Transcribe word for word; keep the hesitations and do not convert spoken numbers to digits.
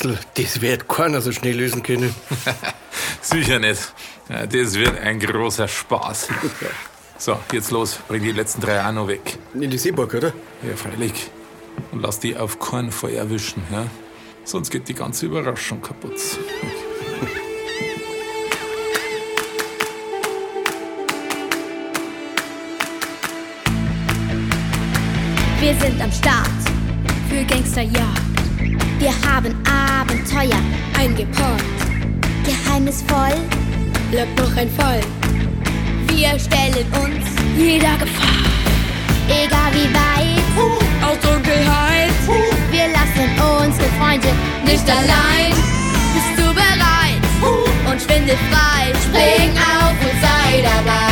Rätsel, das wird keiner so schnell lösen können. Sicher nicht. Ja, das wird ein großer Spaß. So, jetzt los. Bring die letzten drei auch noch weg. In die Seeburg, oder? Ja, freilich. Und lass die auf keinen Fall erwischen. Ja? Sonst geht die ganze Überraschung kaputt. Wir sind am Start für Gangsterjagd. Wir haben Abenteuer eingepackt. Geheimnisvoll bleibt noch ein Fall. Wir stellen uns jeder Gefahr. Egal wie weit, uh, aus Dunkelheit, uh, wir lassen unsere Freunde nicht allein. Bist du bereit uh, und schwindel frei? Spring auf und sei dabei.